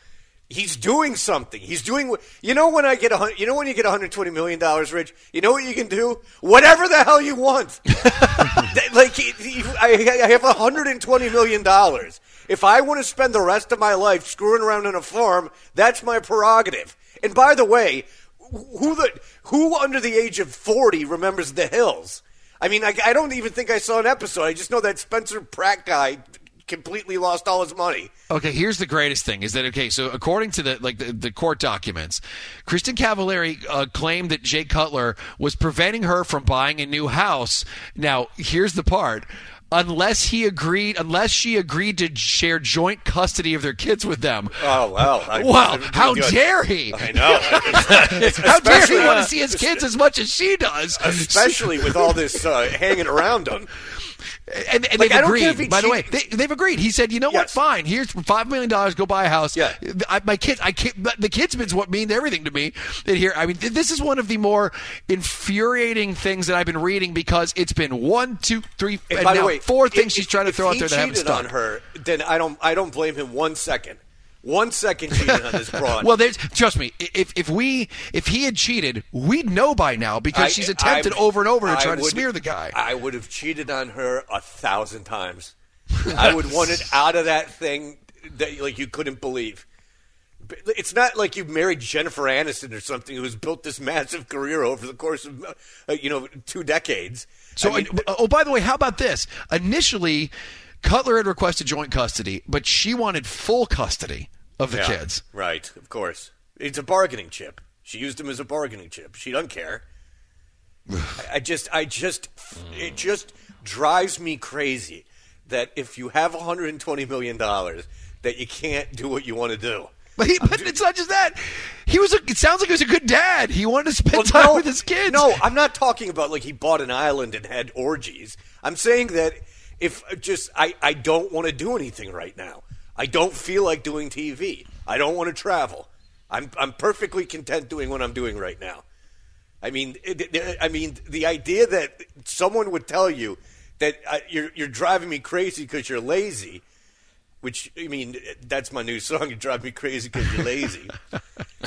He's doing something. He's doing. You know when I get a. You know when you get one hundred twenty million dollars, Rich. You know what you can do? Whatever the hell you want. Like he, he, I, I have one hundred twenty million dollars. If I want to spend the rest of my life screwing around on a farm, that's my prerogative. And by the way, who the who under the age of forty remembers The Hills? I mean, I, I don't even think I saw an episode. I just know that Spencer Pratt guy completely lost all his money. Okay, here's the greatest thing is that okay, so according to the like the, the court documents, Kristen Cavallari uh, claimed that Jay Cutler was preventing her from buying a new house. Now, here's the part. Unless he agreed, unless she agreed to share joint custody of their kids with them. Oh well! I, wow! How dare he? I know. How dare he want to see his kids as much as she does? Especially with all this uh, hanging around them. And, and like, they've I don't care agreed. if he By the way, cheated. they, they've agreed. He said, "You know Yes. what? Fine. Here's five million dollars. Go buy a house." Yeah. I, my kids. I can't. The kids means what mean everything to me. That here. I mean, this is one of the more infuriating things that I've been reading because it's been one, two, three, And, and by now the way, four things if, she's trying to if throw out he there that haven't cheated stuck. on her, then I don't. I don't blame him one second. One second cheating on this broad. Well, there's trust me. If if we if he had cheated, we'd know by now because I- she's attempted I- over and over to I try to would- smear the guy. I would have cheated on her a thousand times. I would want it out of that thing that like you couldn't believe. It's not like you married Jennifer Aniston or something who's built this massive career over the course of uh, you know two decades. So, I mean, uh, oh, by the way, how about this? Initially, Cutler had requested joint custody, but she wanted full custody of the yeah, kids. Right, of course. It's a bargaining chip. She used him as a bargaining chip. She doesn't care. I, I just, I just, it just drives me crazy that if you have one hundred twenty million dollars, that you can't do what you want to do. But, he, but it's not just that. He was. A, it sounds like he was a good dad. He wanted to spend Well, time no, with his kids. No, I'm not talking about like he bought an island and had orgies. I'm saying that if just I, I don't want to do anything right now. I don't feel like doing T V. I don't want to travel. I'm I'm perfectly content doing what I'm doing right now. I mean, it, I mean the idea that someone would tell you that uh, you're you're driving me crazy because you're lazy. Which, I mean, that's my new song, You Drive Me Crazy Because You're Lazy. uh,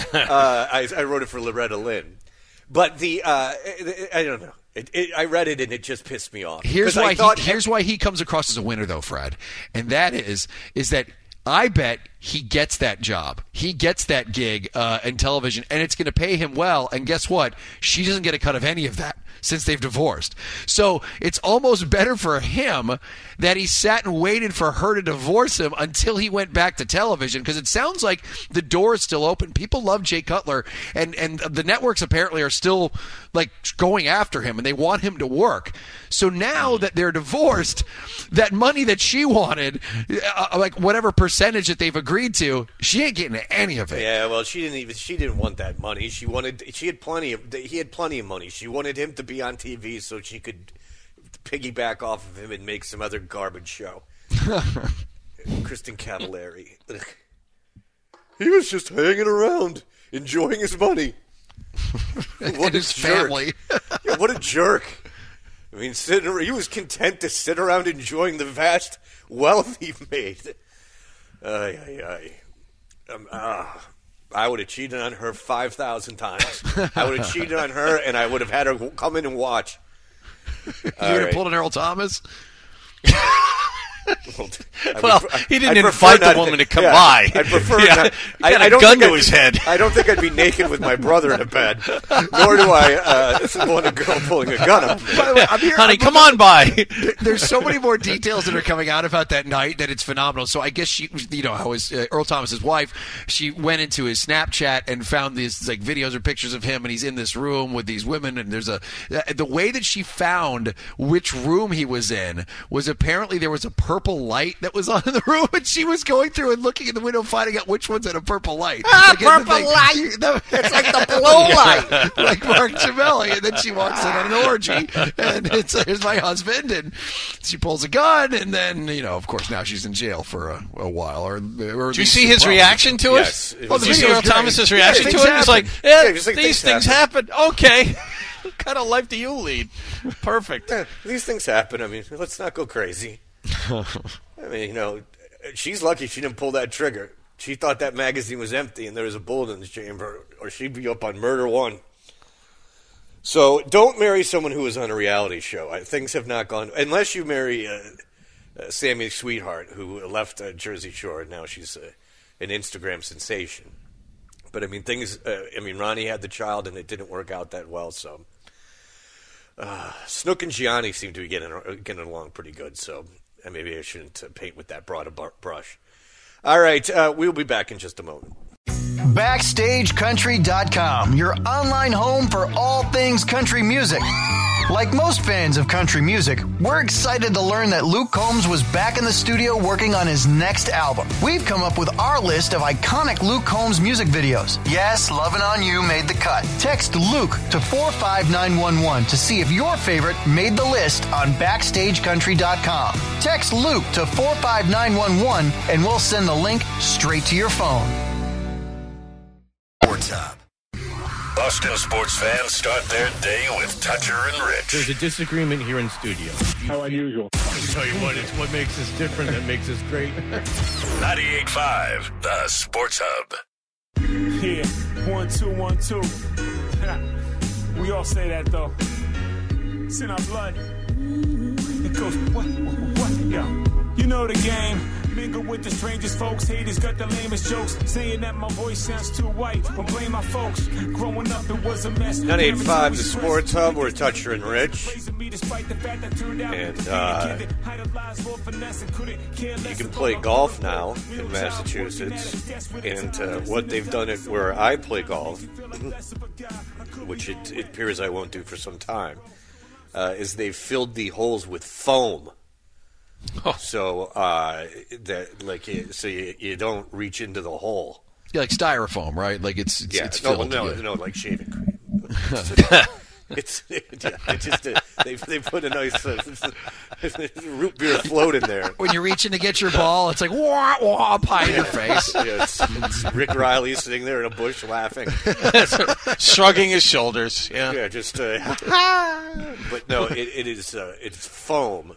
I, I wrote it for Loretta Lynn. But the, uh, I don't know. It, it, I read it and it just pissed me off. Here's 'Cause I why. thought- He, here's why he comes across as a winner, though, Fred, and that is is that I bet he gets that job. He gets that gig uh, in television, and it's going to pay him well. And guess what? She doesn't get a cut of any of that since they've divorced. So it's almost better for him that he sat and waited for her to divorce him until he went back to television, because it sounds like the door is still open. People love Jay Cutler, and, and the networks apparently are still like going after him, and they want him to work. So now that they're divorced, that money that she wanted, uh, like whatever percentage that they've agreed to, she ain't getting any of it. Yeah, well, she didn't even. She didn't want that money. She wanted. She had plenty of. He had plenty of money. She wanted him to be on T V so she could piggyback off of him and make some other garbage show. Kristen Cavallari. Ugh. He was just hanging around, enjoying his money. What And his a jerk. family. Yeah, what a jerk. I mean, sitting, he was content to sit around enjoying the vast wealth he made. Ay, ay, ay. Um, ah, I would have cheated on her five thousand times. I would have cheated on her, and I would have had her come in and watch. You All would have right. pulled an Earl Thomas? Well, I Well, would- he didn't I'd prefer invite the not woman to come yeah, by. I'd prefer Yeah, not. he I, got a I don't gun think to I'd- his head. I don't think I'd be naked with my brother in a bed, nor do I uh, want a girl pulling a gun up. By the way, I'm here, Honey, I'm come looking- on by. There's so many more details that are coming out about that night that it's phenomenal. So I guess she, you know, how his uh, Earl Thomas's wife, she went into his Snapchat and found these like videos or pictures of him, and he's in this room with these women. And there's a uh, the way that she found which room he was in was apparently there was a purple light that was on in the room, and she was going through and looking in the window, finding out which one's had a purple light. Ah, Like, and the purple thing- light! No, It's like the blue light. like Mark Ciavelli, and then she walks in on an orgy, and it's here's my husband, and she pulls a gun, and then you know, of course, now she's in jail for a, a while. Or, or Did you see his reaction to it? Yes, it Oh, was- did you see video's Earl great. Thomas's Yeah, reaction things to it? It's like, happen. yeah, Yeah, just like these things things happen. Okay. What kind of life do you lead? Perfect. Yeah, these things happen. I mean, let's not go crazy. I mean, you know, she's lucky she didn't pull that trigger. She thought that magazine was empty and there was a bullet in the chamber, or she'd be up on Murder One. So don't marry someone who is on a reality show. I, things have not gone, unless you marry uh, uh, Sammy Sweetheart, who left uh, Jersey Shore, and now she's uh, an Instagram sensation. But I mean, things. Uh, I mean, Ronnie had the child, and it didn't work out that well. So uh, Snook and Gianni seem to be getting getting along pretty good. So uh, maybe I shouldn't uh, paint with that broad a bar- brush. All right, uh, we'll be back in just a moment. Backstage Country dot com, your online home for all things country music. Like most fans of country music, we're excited to learn that Luke Combs was back in the studio working on his next album. We've come up with our list of iconic Luke Combs music videos. Yes, Lovin' On You made the cut. Text Luke to four five nine one one to see if your favorite made the list on Backstage Country dot com. Text Luke to four five nine one one and we'll send the link straight to your phone. Sports Hub. Boston sports fans start their day with Toucher and Rich. There's a disagreement here in studio. How unusual. I'll tell you what, it's what makes us different that makes us great. ninety-eight point five, the Sports Hub. Yeah, one, two, one, two. We all say that, though. It's in our blood. It goes, what, what, what, yo. You know the game. Mingle with the strangest folks. Haters got the lamest jokes. Saying that my voice sounds too white. But blame my folks. Growing up, it was a mess. ninety-eight point five, the Sports Hub. We're Toucher and Rich. And uh, you can play golf now in Massachusetts. And uh, what they've done it where I play golf, which it, it appears I won't do for some time, uh, is they've filled the holes with foam. Oh. So uh, that like so you, you don't reach into the hole. Yeah, like styrofoam, right? Like it's, it's yeah, it's no, filled. no, yeah. no, like shaving cream. It's, it's, yeah, it's just a, they they put a nice uh, root beer float in there. When you're reaching to get your ball, it's like wah wah up high in your face. Yeah, it's, it's Rick Riley sitting there in a bush laughing, shrugging his shoulders. Yeah, yeah, just. Uh, but no, it, it is uh, it's foam.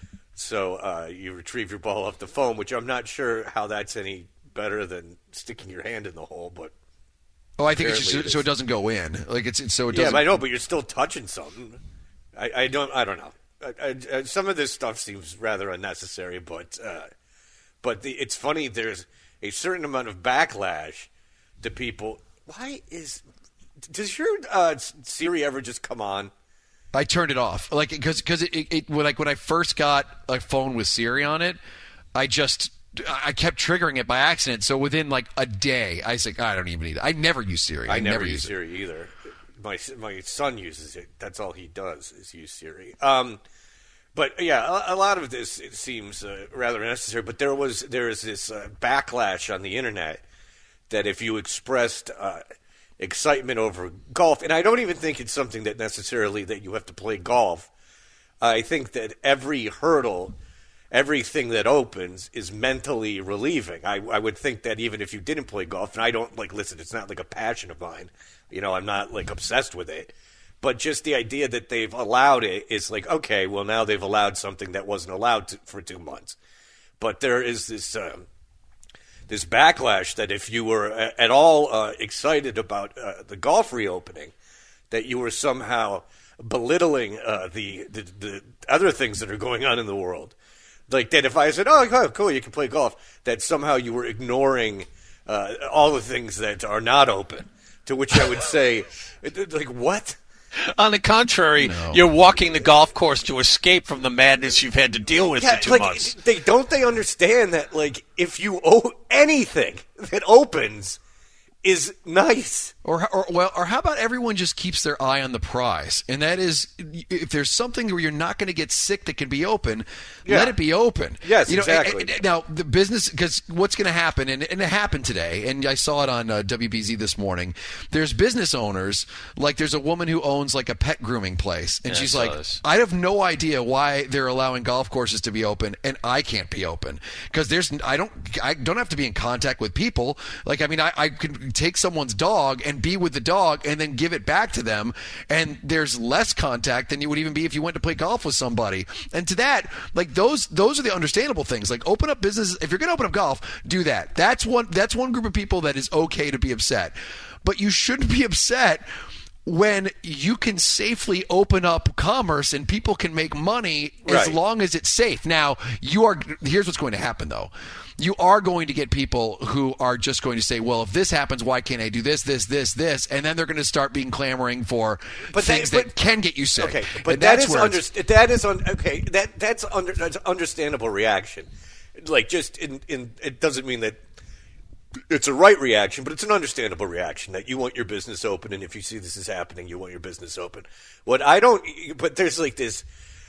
So uh, you retrieve your ball off the foam, which I'm not sure how that's any better than sticking your hand in the hole. But oh, I think it's just it so it doesn't go in. Like it's, it's so it doesn't. Yeah, I know, but you're still touching something. I, I don't. I don't know. I, I, some of this stuff seems rather unnecessary, but uh, but the, it's funny. There's a certain amount of backlash to people. Why is does your uh, Siri ever just come on? I turned it off, like because because it, it, it when like when I first got a phone with Siri on it, I just I kept triggering it by accident. So within like a day, I was like, I don't even need it. I never use Siri. I, I never, never use, use Siri it. either. My my son uses it. That's all he does is use Siri. Um, but yeah, a, a lot of this it seems uh, rather necessary. But there was there is this uh, backlash on the internet that if you expressed uh, excitement over golf, and I don't even think it's something that necessarily that you have to play golf. I think that every hurdle, everything that opens is mentally relieving. I, I would think that even if you didn't play golf, and I don't like, listen, it's not like a passion of mine. You know, I'm not like obsessed with it, but just the idea that they've allowed it is like, okay, well now they've allowed something that wasn't allowed to, for two months. But there is this, um, this backlash that if you were at all uh, excited about uh, the golf reopening, that you were somehow belittling uh, the, the the other things that are going on in the world. Like that if I said, oh, cool, you can play golf, that somehow you were ignoring uh, all the things that are not open, to which I would say, like, what? On the contrary, no. You're walking the golf course to escape from the madness you've had to deal with yeah, for two like, months. They, don't they understand that, like, if you owe anything that opens is nice. Or, or well, or how about everyone just keeps their eye on the prize, and that is, if there's something where you're not going to get sick that can be open, yeah. let it be open. Yes, you know, exactly. And, and, now the business, because what's going to happen, and, and it happened today, and I saw it on uh, W B Z this morning. There's business owners, like there's a woman who owns like a pet grooming place, and yeah, she's I like, this. I have no idea why they're allowing golf courses to be open, and I can't be open because there's I don't I don't have to be in contact with people. Like I mean, I, I could take someone's dog and be with the dog and then give it back to them, and there's less contact than you would even be if you went to play golf with somebody. And to that, like those those are the understandable things. Like open up businesses. If you're going to open up golf, do that. That's one that's one group of people that is okay to be upset. But you shouldn't be upset when you can safely open up commerce and people can make money as Right. long as it's safe. Now, you are here's what's going to happen though. You are going to get people who are just going to say, well, if this happens, why can't I do this, this, this, this? And then they're going to start being clamoring for But things that- that, but- can get you sick. Okay, but And that that's is where under, it's- that is un, okay. That that's under that's understandable reaction. Like just in, in it doesn't mean that it's a right reaction, but it's an understandable reaction that you want your business open, and if you see this is happening, you want your business open. What I don't, but there's like this.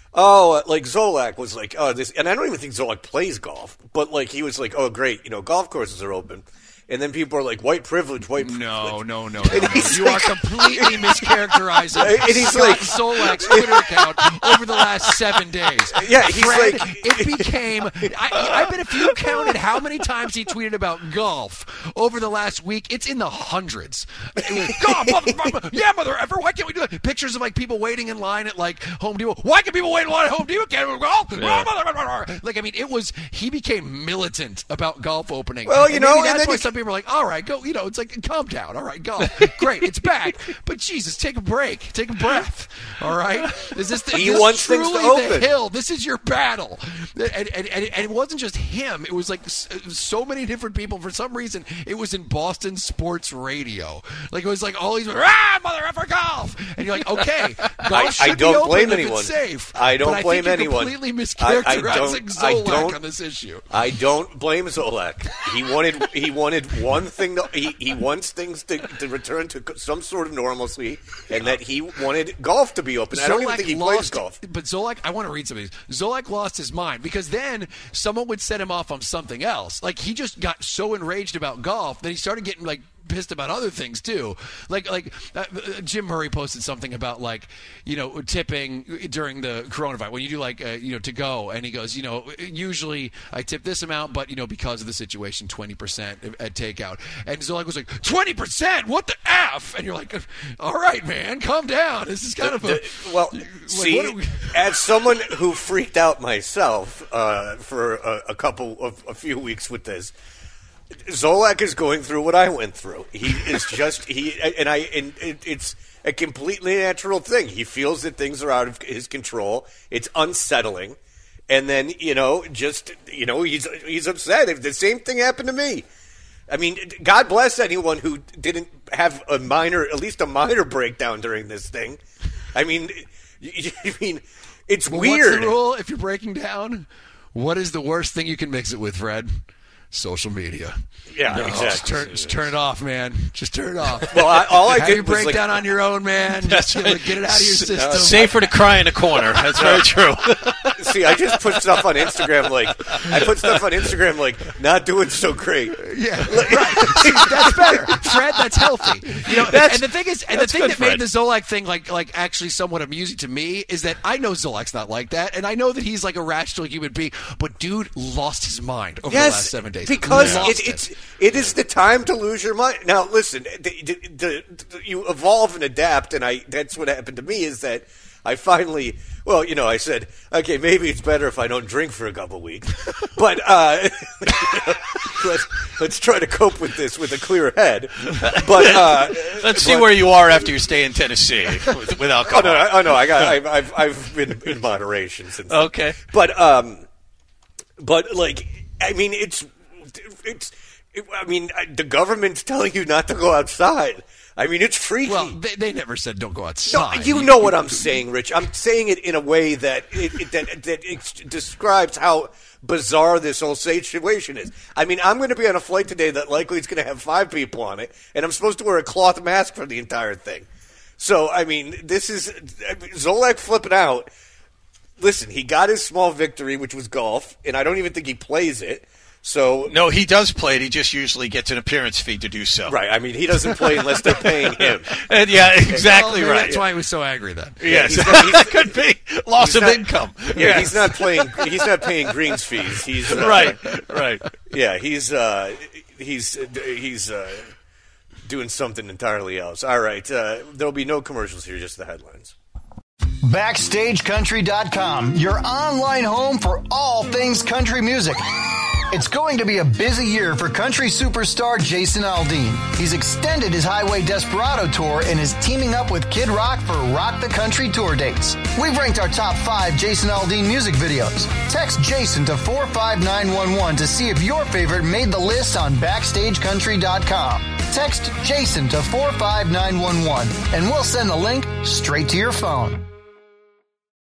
Oh, like Zolak was like, oh, this, and I don't even think Zolak plays golf, but like he was like, oh, great, you know, golf courses are open. And then people are like, white privilege, white privilege. No, no, no, And no. he's You like- are completely mischaracterizing And he's Scott like- Solak's Twitter account over the last seven days. Yeah, he's Fred, like- it became. I, I bet if you counted how many times he tweeted about golf over the last week, it's in the hundreds. It was, God, mother, mother, yeah, mother effer, why can't we do it? Pictures of like people waiting in line at like Home Depot. Why can people wait in line at Home Depot? Can't we golf? Yeah. Oh, mother, mother. Like I mean, it was. He became militant about golf opening. Well, you And know, maybe and that's then why you- some people are like, all right, go. You know, it's like calm down. All right, golf, great, it's back. But Jesus, take a break, take a breath. All right, is this the, He is this wants things to truly the open. hill? This is your battle, and, and, and, and it wasn't just him. It was like s- so many different people. For some reason, it was in Boston sports radio. Like it was like all these ah mother effer golf, and you're like, okay, golf I, should I don't be open blame if anyone. It's safe. I don't but I blame think you're anyone. Completely I- I mischaracterizing don't- I Zolak don't- on this issue. I don't blame Zolak. He wanted he wanted one thing. To, he he wants things to, to return to some sort of normalcy, and that he wanted golf to be open. I don't even Zolak think he lost, plays golf. But Zolak, I want to read some of these. Zolak lost his mind because then someone would set him off on something else. Like he just got so enraged about golf that he started getting like pissed about other things too. Like like uh, Jim Murray posted something about like you know tipping during the coronavirus when you do like uh, you know to go, and he goes you know usually I tip this amount, but you know because of the situation twenty percent at takeout. And Zolak was like twenty percent, what the f? And you're like, all right, man, calm down. This is kind of a The- well, like, see, what are we- as someone who freaked out myself uh, for a, a couple of a few weeks with this, Zolak is going through what I went through. He is just he, and I, and it, it's a completely natural thing. He feels that things are out of his control. It's unsettling, and then you know, just you know, he's he's upset. If the same thing happened to me. I mean, God bless anyone who didn't have a minor, at least a minor breakdown during this thing. I mean, I mean, it's Well, weird. What's the rule if you're breaking down? What is the worst thing you can mix it with, Fred? Social media. Yeah, No, exactly. Just turn, just turn it off, man. Just turn it off. Well, I, all I Have did your was like, breakdown on your own, man. Just you know, get it out of your system. Safer to cry in a corner. That's very true. See, I just put stuff on Instagram like I put stuff on Instagram like not doing so great. Yeah, right. See, that's better, Fred. That's healthy. You know, That's- and the thing is, and the that's thing good, that Fred. made the Zolak thing like like actually somewhat amusing to me is that I know Zolak's not like that, and I know that he's like a rational human being. But dude lost his mind over the Yes, last seven days because Lost it, it's it is the time to lose your mind. Now, listen, the, the, the, the, you evolve and adapt, and I that's what happened to me is that I finally, well, you know, I said, okay, maybe it's better if I don't drink for a couple weeks, but uh, let's let's try to cope with this with a clear head. But uh, Let's see but- where you are after you stay in Tennessee with, with Oh alcohol. no, I, oh no, I got, I've, I've, I've been in moderation since. then. Okay. but um, but like, I mean, it's, it's, it, I mean, the government's telling you not to go outside. I mean, it's freaky. Well, they, they never said don't go No, outside. you know what I'm saying, Rich. I'm saying it in a way that it, it, that, that it describes how bizarre this whole situation is. I mean, I'm going to be on a flight today that likely is going to have five people on it, and I'm supposed to wear a cloth mask for the entire thing. So, I mean, this is I mean, Zolak flipping out. Listen, he got his small victory, which was golf, and I don't even think he plays it. So No, he does play it. He just usually gets an appearance fee to do so. right, I mean, he doesn't play unless they're paying him. And yeah, exactly Well, right. That's why he was so angry then. Yes, he's not- he's- could be loss he's of not- income. Yeah, Yes. he's not playing. He's not paying greens fees. He's uh, right, right. Yeah, he's uh, he's uh, he's uh, doing something entirely else. All right, uh, there'll be no commercials here, just the headlines. Backstage Country dot com, your online home for all things country music. It's going to be a busy year for country superstar Jason Aldean. He's extended his Highway Desperado tour and is teaming up with Kid Rock for Rock the Country tour dates. We've ranked our top five Jason Aldean music videos. Text Jason to four five nine one one to see if your favorite made the list on Backstage Country dot com. Text Jason to four five nine one one and we'll send the link straight to your phone.